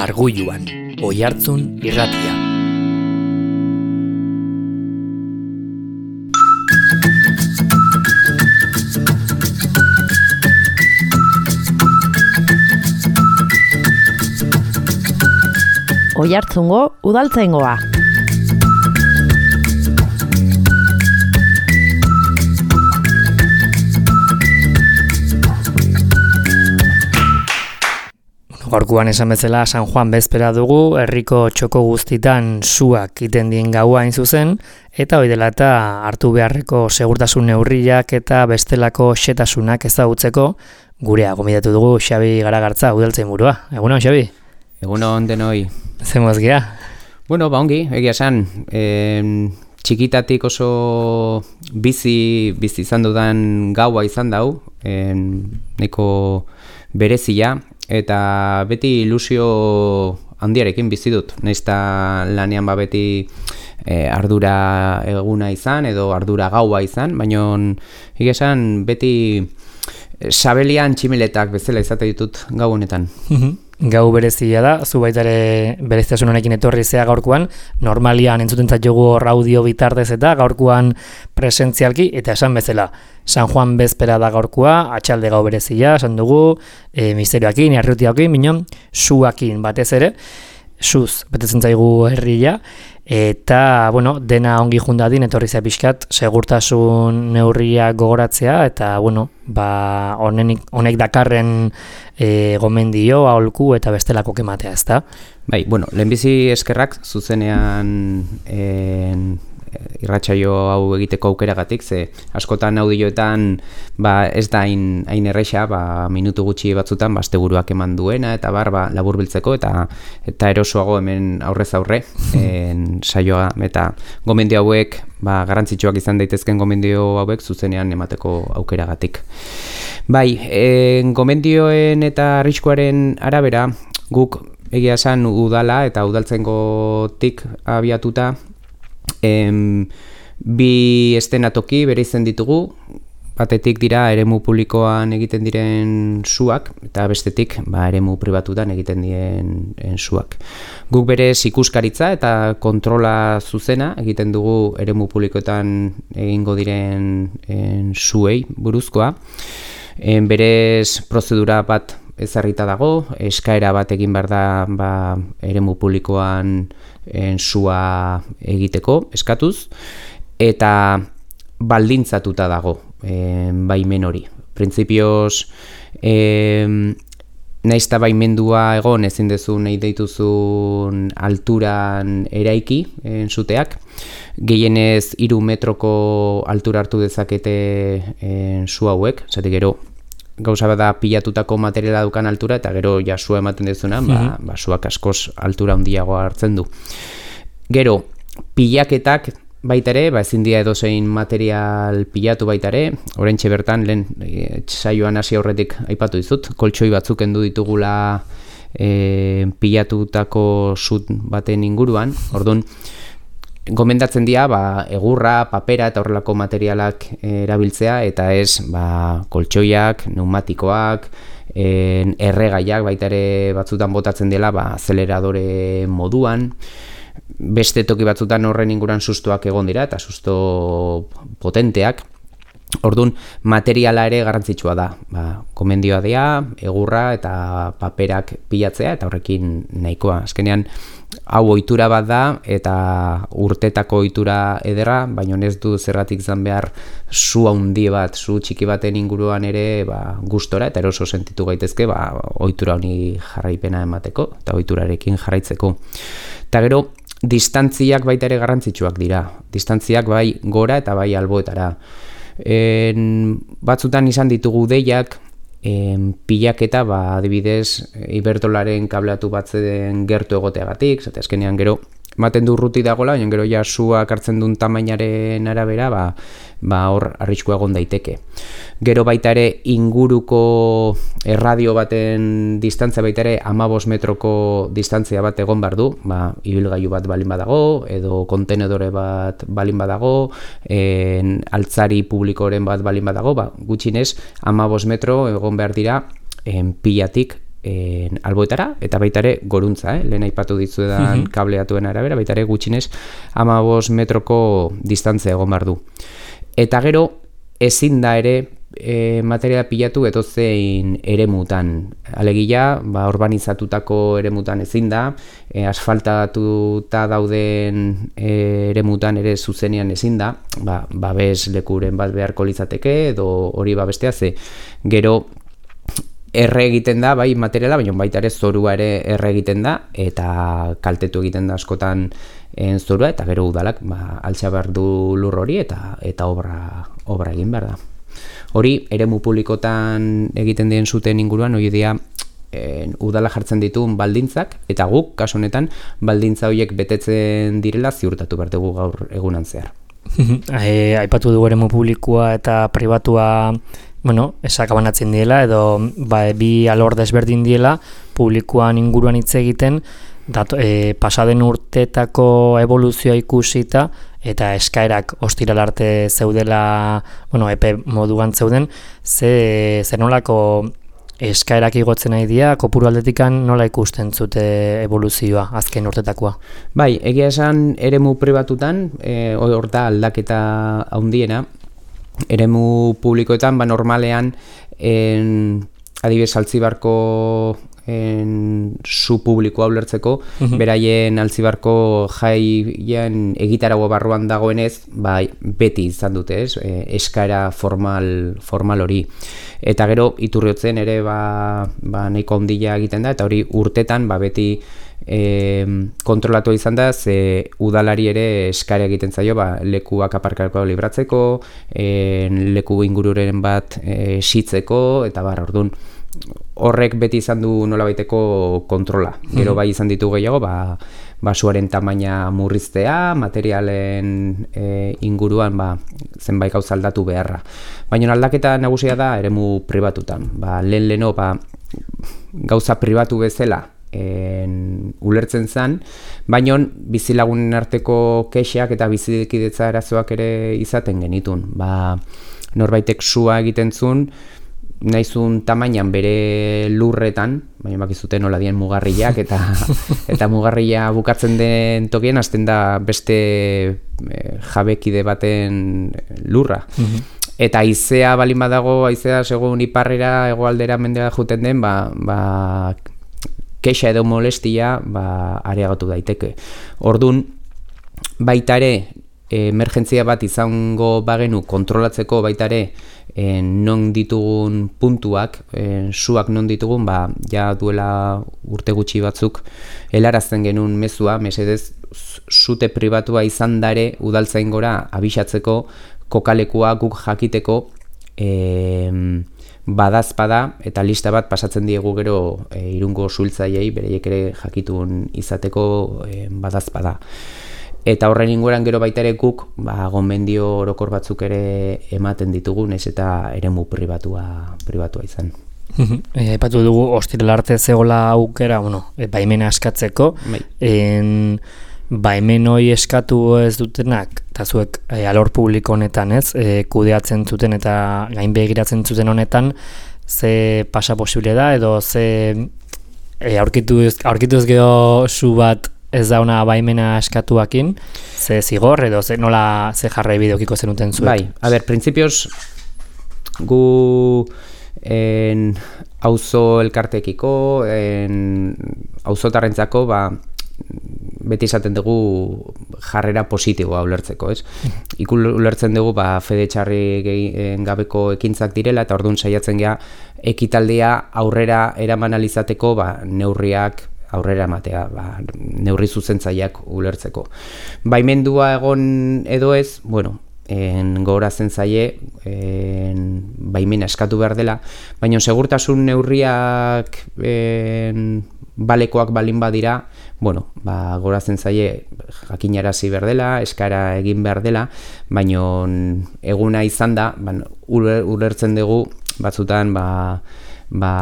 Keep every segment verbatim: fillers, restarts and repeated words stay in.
Arguluan, Oihartzun irratia. Oihartzungo udaltzaingoa. Gaurkoan esan bezala San Juan bezpera dugu, herriko txoko guztitan suak iten dien gaua hain zuzen, eta hori dela eta hartu beharreko segurtasun neurriak eta bestelako xetasunak ezagutzeko gurea gomidatu dugu Xabi Garagartza udaltzainburua. Egunon, Xabi? Egunon denoi. Zemoz gea? Bueno, ba ongi, egia esan, eh, txikitatik oso bizi, bizi izan dudan gaua izan dau, eh, neko berezia, eta beti ilusio handiarekin bizi dut. Nahiz eta lanean ba beti e, ardura eguna izan edo ardura gaua izan, baina egia esan beti sabelian tximiletak bezala izate ditut gau honetan. Gau berezia da, zu baita ere berezitasun honekin etorri zea gaurkoan, normalian entzutentzat jogu hor audio bitartez eta gaurkoan presentzialki, eta esan bezala, San Juan bezpera da gaurkoa, atxalde gau berezia, esan dugu, e, misterioakin, arriutiakin, minon, suakin batez ere, suz, betetzen zaigu herria, eta, bueno, dena ongi jundadin, etorri zea pixkat, segurtasun neurria gogoratzea, eta, bueno, ba, honenik, honek dakarren e, gomendio, aholku eta bestelako kematea, ezta? Bai, bueno, lehenbizi eskerrak zuzenean en, irratsaio hau egiteko aukeragatik, ze askotan audioetan ba, ez da hain, hain erresa, ba, minutu gutxi batzutan ba, asteburuak eman duena, eta bar, ba, laburbiltzeko, eta eta erosoago hemen aurrez aurre en, saioa, eta gomendio hauek, ba, garrantzitsuak izan daitezken gomendio hauek zuzenean emateko aukeragatik. Bai, en, gomendioen eta arriskuaren arabera, guk egia esan udala eta udaltzaingotik abiatuta, Em, bi estenatoki bere izen ditugu, batetik dira eremu publikoan egiten diren suak, eta bestetik ba, eremu pribatutan egiten diren suak. Guk berez ikuskaritza eta kontrola zuzena egiten dugu eremu publikoetan egingo diren en, suei buruzkoa. En, berez prozedura bat ezarrita dago, eskaera bat egin behar da ba, eremu publikoan en, sua egiteko eskatuz, eta baldintzatuta dago en, baimen hori. Printzipioz, en, nahiz eta baimendua egon ezin dezu nahi deituzun alturan eraiki en, suteak, gehienez hiru metroko altura hartu dezakete en, su hauek, zatik gero, gauza da pilatutako materiala dukan altura, eta gero ja sua ematen dezunan, ba, ba, suak askoz altura handiagoa hartzen du. Gero, pilaketak baita ere, ba, ezin dira edozein material pilatu baita ere, oraintxe bertan, lehen e, saioan hasi aurretik aipatu dizut, koltsoi batzuk kendu ditugula e, pilatutako sut baten inguruan, orduan, gomendatzen dira ba, egurra, papera eta horrelako materialak erabiltzea, eta ez ba, koltsoiak, pneumatikoak, en, erregaiak baita ere batzutan botatzen dela ba, aceleradore moduan, beste toki batzutan horren inguruan sustoak egon dira, eta susto potenteak. Orduan, materiala ere garrantzitsua da. Ba, gomendioa dira, egurra eta paperak pilatzea, eta horrekin nahikoa. Azkenean, hau ohitura bat da, eta urtetako ohitura ederra, baina ez du zergatik izan behar su handi bat, su txiki baten inguruan ere ba, gustora, eta eroso sentitu gaitezke ba, ohitura honi jarraipena emateko, eta ohiturarekin jarraitzeko. Eta gero, distantziak baita ere garrantzitsuak dira. Distantziak bai gora eta bai alboetara. En, batzutan izan ditugu deiak, en, pilaketa, ba, adibidez, Iberdrolaren kableatu batzen gertu egoteagatik, zate azkenean gero, ematen du urruti dagoela, baina gero ja suak hartzen duen tamainaren arabera, ba, ba hor arriskua egon daiteke. Gero baita ere inguruko erradio baten distantzia baita ere hamabost metroko distantzia bat egon behar du, ba, ibilgailu bat balin badago, edo kontenedore bat balin badago, en, altzari publikoren bat balin badago, ba, gutxinez hamabost metro egon behar dira en, pilatik en, alboetara, eta baita ere goruntza, eh? Lehen aipatu ditzuedan mm-hmm. kableatuen arabera, baita ere gutxinez hamabost metroko distantzia egon behar du. Eta gero, ezin da ere e, materiala pilatu etozein eremutan. Alegia, ba, urbanizatutako eremutan ezin da, e, asfaltatuta dauden e, eremutan ere zuzenean ezin da, ba, babes lekuren bat beharko litzateke, edo hori babestea ze. Gero, erre egiten da, bai materiala, baina baita ere zorua ere erre egiten da, eta kaltetu egiten da askotan en zorua, eta gero udalak ba, altxa behar du lur hori, eta eta obra, obra egin behar da. Hori, eremu publikotan egiten den zuten inguruan, hori dia, en, udala jartzen dituen baldintzak, eta guk, kasu honetan, baldintza horiek betetzen direla ziurtatu behar dugu gaur egunan zehar. e, aipatu dugu eremu publikoa eta pribatua, bueno, esakabanatzen diela, edo ba, bi alor desberdin diela, publikoan inguruan hitz egiten, dato, e, pasaden urtetako evoluzioa ikusita, eta eskaerak ostiral arte zeudela, bueno, epe moduan zeuden, ze, ze nolako eskaerak igotzen nahi dira, kopuru aldetikan nola ikusten zute evoluzioa, azken urtetakoa? Bai, egia esan eremu pribatutan, e, hor da aldaketa handiena, eremu publikoetan, ba normalean, en, adibidez Altzibarko en, zu publikoa ulertzeko, uh-huh. beraien Altzibarko jaien egitarago barruan dagoenez, bai, beti izan dute, ez? E, eskaera formal, formal hori. Eta gero, Iturriotzen ere ba, ba, nahiko handia egiten da, eta hori urtetan ba, beti e, kontrolatu izan da, ze udalari ere eskaera egiten zaio, ba, lekuak aparkarko libratzeko, e, leku ingururen bat e, sitzeko, eta bar, orduan, horrek beti izan du nolabaiteko kontrola. Gero bai izan ditu gehiago, ba, basuaren tamaina murriztea, materialen e, inguruan ba, zenbait gauza aldatu beharra. Baina aldaketa nagusia da eremu pribatutan. Ba, lehen leno ba, gauza pribatu bezala en, ulertzen zen, baina bizilagunen arteko kexeak eta bizikidetza arazoak ere izaten genitun. Ba, norbaitek sua egiten zuen, nahizun tamainan bere lurretan, baina bakizute nola dien mugarriak, eta eta mugarria bukatzen den tokien hasten da beste e, jabekide baten lurra. Mm-hmm. Eta haizea balin badago, haizea segun iparrera, hegoaldera mendera juten den, ba, ba kexa edo molestia ba, areagatu daiteke. Ordun baita ere, emergentzia bat izango bagenu kontrolatzeko baita ere, E, non ditugun puntuak, e, suak non ditugun, ba, ja duela urte gutxi batzuk helarazten genuen mezua, mesedez, sute pribatua izan dare udaltzain gora abixatzeko, kokalekua guk jakiteko, e, badazpada eta lista bat pasatzen diegu gero e, Irungo suhiltzaileei bereiek ere jakitun izateko e, badazpada. Eta horren inguruan gero baita ere guk ba, gomendio orokor batzuk ere ematen ditugu, naiz eta eremu pribatua, pribatua izan. Aipatu dugu ostiral arte zegoela aukera, bueno, baimena eskatzeko, bai. En, baimen hori eskatu ez dutenak, eta zuek e, alor publiko honetan, ez, e, kudeatzen zuten eta gainbegiratzen zuten honetan, ze pasa posible da, edo ze e, aurkituz, aurkituz geho zu bat ez da una baimena eskatuakin, ze zigor edo ze nola ze jarrai bideokiko zenuten zuek? Bai, a ber, printzipioz gu en auzo elkartekiko, en auzotarrentzako ba beti izaten dugu jarrera positiboa ulertzeko, ez? Iku ulertzen dugu ba fede txarri gabeko ekintzak direla eta orduan saiatzen gea ekitaldea aurrera eraman alizateko ba neurriak aurrera ematea, ba, neurri zuzentzaileak ulertzeko. Baimendua egon edo ez, bueno, en gogoratzen zaie, en baimena eskatu behar dela, baina segurtasun neurriak en, balekoak balin badira, bueno, ba, gogoratzen zaie jakinarazi behar dela, eskara egin behar dela, baina eguna izan da, ba, ulertzen dugu, batzutan, ba, ba,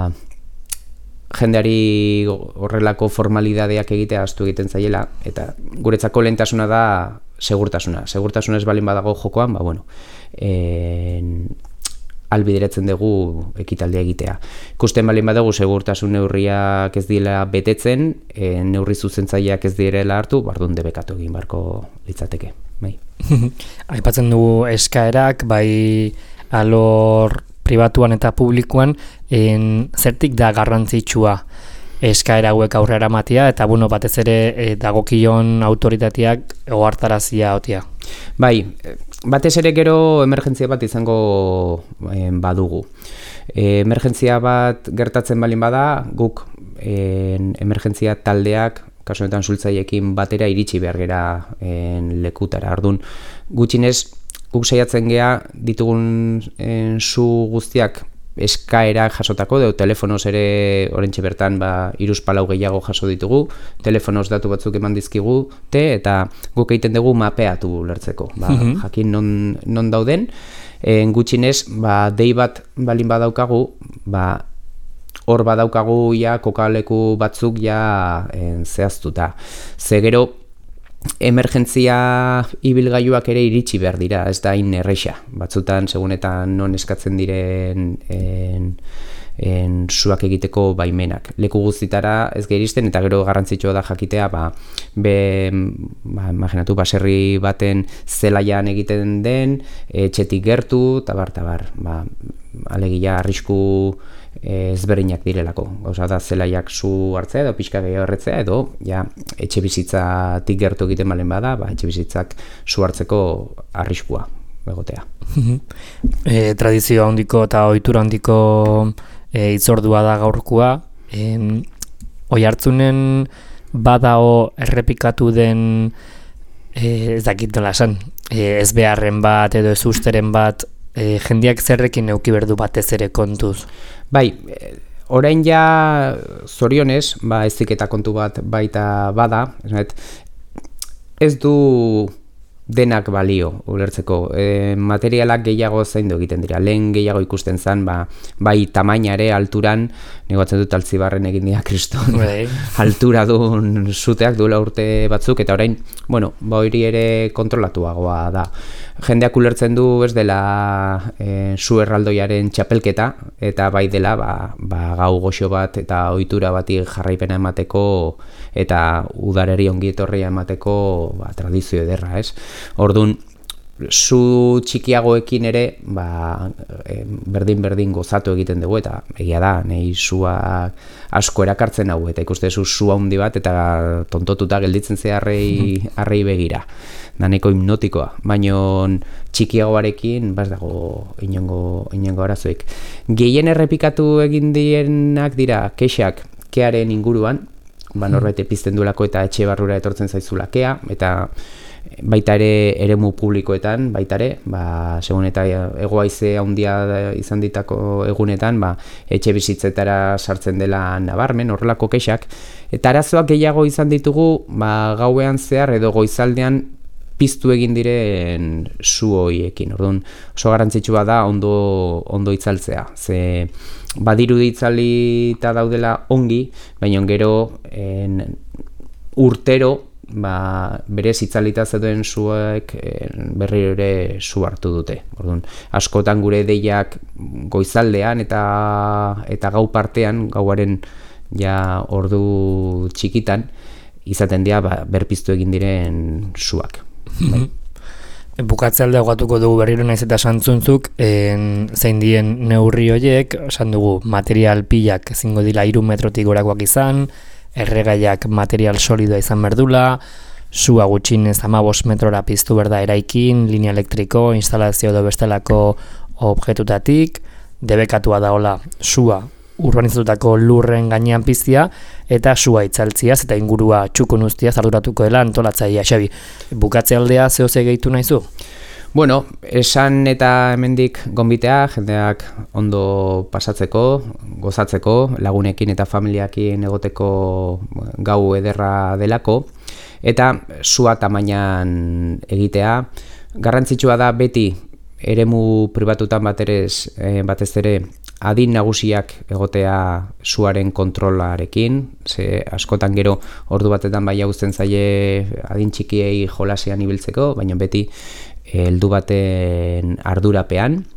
jendeari horrelako formalidadeak egitea ahaztu egiten zaiela, eta guretzako lehentasuna da segurtasuna. Segurtasuna ez balin badago jokoan, ba bueno, en, albideretzen dugu ekitaldia egitea. Ikusten balin badugu segurtasun neurriak ez dira betetzen, e, neurri zuzentzaileak ez direla hartu, bardun debekatu egin barko litzateke. Bai. Aipatzen dugu eskaerak, bai alor pribatuan eta publikoan, en, zertik da garrantzitsua eskaera hauek aurrera matia, eta bueno, batez ere e, dagokion autoritateak ohartarazia otia. Bai, batez ere gero emergentzia bat izango eh, badugu. E, emergentzia bat gertatzen balin bada, guk en, emergentzia taldeak, kasu honetan sultzaileekin batera iritsi behar gera en, lekutara. Ordun gutxinez, guk saiatzen gea ditugun en, su guztiak eskaera jasotako, deu telefonoz ere orentxe bertan ba, iruzpalau gehiago jaso ditugu, telefonoz datu batzuk eman dizkigu, te, eta guk egiten dugu mapeatu lertzeko, ba, mm-hmm. jakin non, non dauden, en gutxinez, ba, dei bat balin badaukagu, ba, hor badaukagu ja kokaleku batzuk ja en, zehaztuta. Ze gero, emergentzia ibilgailuak ere iritsi behar dira, ez da hain erreixa. Batzutan, segunetan non eskatzen diren en, en, suak egiteko baimenak. Leku guztitara ez geiristen, eta gero garrantzitsua da jakitea, ba, be, ba, imaginatu, baserri baten zelaian egiten den, etxetik gertu, tabar, tabar, ba, alegia arrisku ezberdinak direlako. Gauza da zelaiak zu hartzea edo pixka gehiago erretzea edo ja, etxe bizitzatik gertu egiten balen bada, ba, etxe bizitzak zu hartzeko arriskua egotea. e, tradizio handiko eta ohitura handiko e, itzordua da gaurkoa. E, Oihartzunen badao errepikatu den e, ez dakit nola esan, e, ez beharren bat edo ez usteren bat, e, jendeak zerrekin neuki berdu batez ere kontuz? Bai, orain ja zorionez, ba, eziketa kontu bat baita bada, ez du denak balio ulertzeko. E, materialak gehiago zaindu egiten dira. Lehen gehiago ikusten zen, ba, bai tamainare, alturan, negoatzen dut Altzibarren egin dira kriston, altura duen zuteak duela urte batzuk, eta orain, bueno, ba hori ere kontrolatuagoa da. Jendeak ulertzen du ez dela e, zu erraldoiaren txapelketa, eta bai dela ba, ba, gau goxo bat eta ohitura bati jarraipena emateko eta udarari ongi etorria emateko ba, tradizio ederra, ez? Orduan, zu txikiagoekin ere ba, berdin-berdin gozatu egiten dugu, eta egia da, nahi zua asko erakartzen hau, eta ikuste zu zu handi bat, eta tontotuta gelditzen ze harrei, harrei begira. Daneko hipnotikoa, baino txikiagoarekin baz dago inongo, inongo arazoik. Gehien errepikatu egin dienak dira kexak kearen inguruan, ba norbait pizten duelako eta etxe barrura etortzen zaizula kea, eta baita ere eremu publikoetan, baita ere, ba, segun eta egoaize handia izan ditako egunetan, ba, etxe bizitzetara sartzen dela nabarmen, horrelako kexak, eta arazoak gehiago izan ditugu, ba, gauean zehar edo goizaldean piztu egin diren zu horiekin. Orduan, oso garrantzitsua da ondo, ondo itzaltzea. Ze badirudi itzalita daudela ongi, baina gero en, urtero ba, berez itzalita zeuden zuek berriro ere zu hartu dute. Orduan, askotan gure deiak goizaldean eta eta gau partean, gauaren ja ordu txikitan, izaten dira ba, berpiztu egin diren zuak. Bai. Bukatze alde agatuko dugu berriro naiz eta santzuntzuk en, zein dien neurri horiek, esan dugu material pilak ezingo dira hiru metrotik gorakoak izan, erregaiak material solidoa izan berdula, sua gutxinez hamabost metrora piztu berda eraikin, linea elektriko, instalazio edo bestelako objetutatik, debekatua daola sua urbanizatutako lurren gainean piztia, eta sua itzaltziaz eta ingurua txukun uztiaz arduratuko dela antolatzailea. Xabi, bukatze aldea zehoze gehitu nahizu? Bueno, esan eta hemendik gonbitea, jendeak ondo pasatzeko, gozatzeko, lagunekin eta familiakin egoteko gau ederra delako, eta sua tamainan egitea. Garrantzitsua da beti eremu pribatutan baterez, eh, batez ere adin nagusiak egotea suaren kontrolarekin, ze askotan gero ordu batetan bai guzten zaie adin txikiei jolasean ibiltzeko, baina beti heldu baten ardurapean.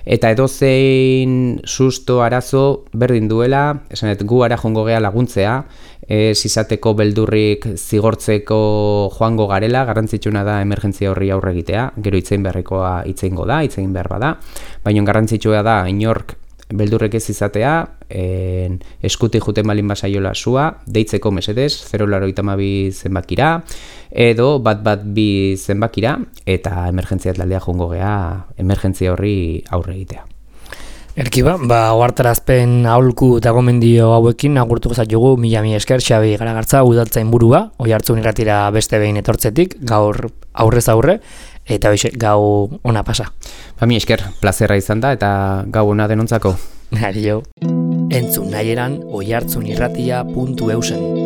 eta edozein susto arazo berdin duela, esanet gu ara jongo gea laguntzea, ez izateko beldurrik zigortzeko joango garela, garrantzitsuna da emergentzia horri aurre egitea, gero itzein beharrekoa itzeingo da, itzein behar bada, baina garrantzitsua da inork beldurrek ez izatea, en, eskuti juten balin basaiola sua, deitzeko mesedez, zero laurogeita hamabi zenbakira, edo bat bat bi zenbakira, eta emergentzia taldea jongo gea, emergentzia horri aurre egitea. Erkiba, ba, ohartarazpen aholku eta gomendio hauekin agurtuko zaitugu mila mi esker Xabi Garagartza udaltzain burua, Oiartzun irratira beste behin etortzetik, gaur aurrez aurre, eta hoxe, gau ona pasa. Ba, mi esker, plazerra izan da eta gau ona denontzako. Adio. Entzun nahi eran oiartzunirratia puntu eusen.